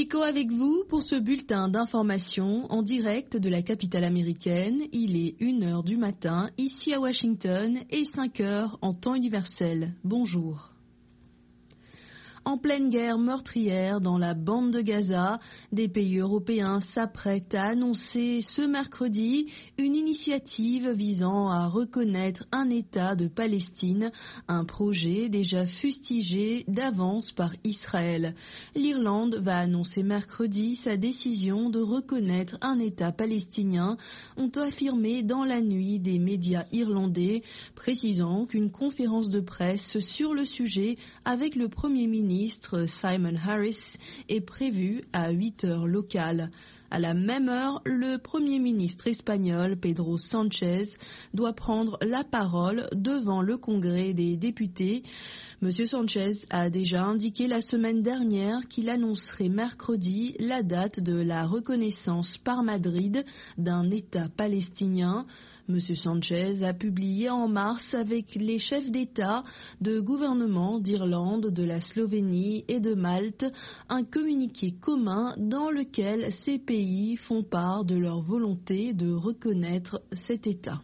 Nico avec vous pour ce bulletin d'information en direct de la capitale américaine. Il est 1h du matin ici à Washington et 5h en temps universel. Bonjour. En pleine guerre meurtrière dans la bande de Gaza, des pays européens s'apprêtent à annoncer ce mercredi une initiative visant à reconnaître un État de Palestine, un projet déjà fustigé d'avance par Israël. L'Irlande va annoncer mercredi sa décision de reconnaître un État palestinien, ont affirmé dans la nuit des médias irlandais, précisant qu'une conférence de presse sur le sujet avec le Premier ministre Simon Harris est prévu à 8h locales. À la même heure, le Premier ministre espagnol Pedro Sánchez doit prendre la parole devant le Congrès des députés. Monsieur Sánchez a déjà indiqué la semaine dernière qu'il annoncerait mercredi la date de la reconnaissance par Madrid d'un État palestinien. Monsieur Sánchez a publié en mars avec les chefs d'État, de gouvernement d'Irlande, de la Slovénie et de Malte un communiqué commun dans lequel ces pays font part de leur volonté de reconnaître cet État.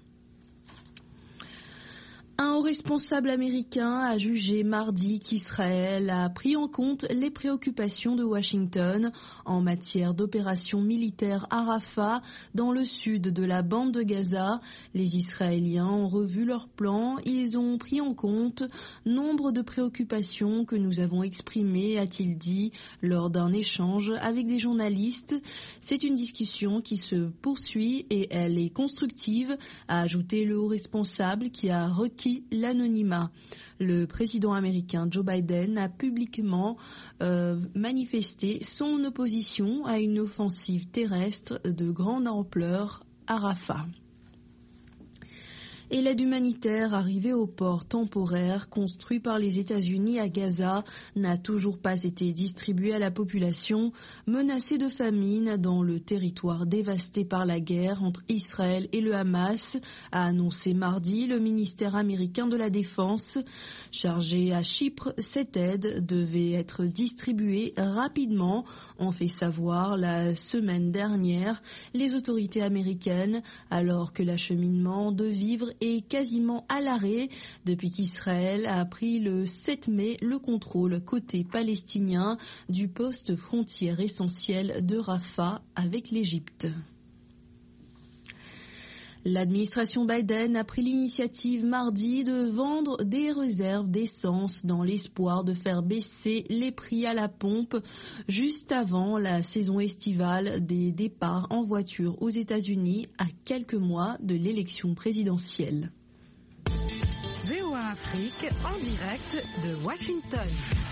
Un haut responsable américain a jugé mardi qu'Israël a pris en compte les préoccupations de Washington en matière d'opérations militaires à Rafah, dans le sud de la bande de Gaza. Les Israéliens ont revu leurs plans, ils ont pris en compte nombre de préoccupations que nous avons exprimées, a-t-il dit, lors d'un échange avec des journalistes. C'est une discussion qui se poursuit et elle est constructive, a ajouté le haut responsable qui a requis l'anonymat. Le président américain Joe Biden a publiquement manifesté son opposition à une offensive terrestre de grande ampleur à Rafah. Et l'aide humanitaire arrivée au port temporaire construit par les États-Unis à Gaza n'a toujours pas été distribuée à la population menacée de famine dans le territoire dévasté par la guerre entre Israël et le Hamas, a annoncé mardi le ministère américain de la Défense. Chargé à Chypre, cette aide devait être distribuée rapidement, ont fait savoir la semaine dernière les autorités américaines, alors que l'acheminement de vivres est quasiment à l'arrêt depuis qu'Israël a pris le 7 mai le contrôle côté palestinien du poste frontière essentiel de Rafah avec l'Égypte. L'administration Biden a pris l'initiative mardi de vendre des réserves d'essence dans l'espoir de faire baisser les prix à la pompe juste avant la saison estivale des départs en voiture aux États-Unis à quelques mois de l'élection présidentielle. VOA Afrique en direct de Washington.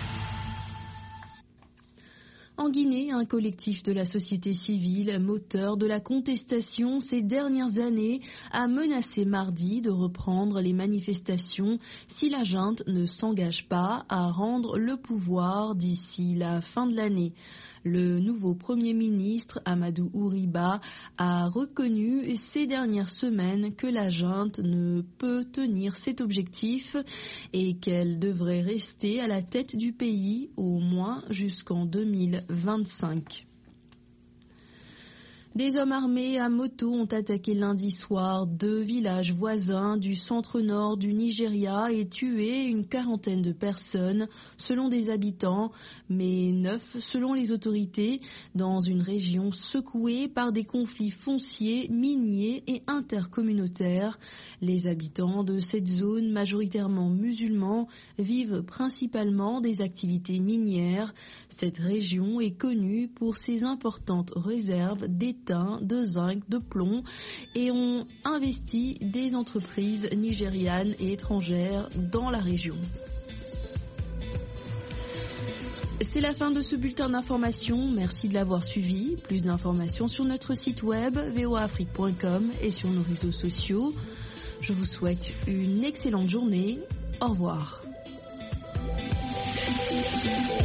En Guinée, un collectif de la société civile, moteur de la contestation ces dernières années, a menacé mardi de reprendre les manifestations si la junte ne s'engage pas à rendre le pouvoir d'ici la fin de l'année. Le nouveau Premier ministre, Amadou Ouriba, a reconnu ces dernières semaines que la junte ne peut tenir cet objectif et qu'elle devrait rester à la tête du pays au moins jusqu'en 2025. Des hommes armés à moto ont attaqué lundi soir 2 villages voisins du centre-nord du Nigeria et tué une quarantaine de personnes selon des habitants, mais 9 selon les autorités, dans une région secouée par des conflits fonciers, miniers et intercommunautaires. Les habitants de cette zone, majoritairement musulmans, vivent principalement des activités minières. Cette région est connue pour ses importantes réserves d'étain, de zinc, de plomb et ont investi des entreprises nigérianes et étrangères dans la région. C'est la fin de ce bulletin d'information. Merci de l'avoir suivi. Plus d'informations sur notre site web voaafrique.com et sur nos réseaux sociaux. Je vous souhaite une excellente journée. Au revoir.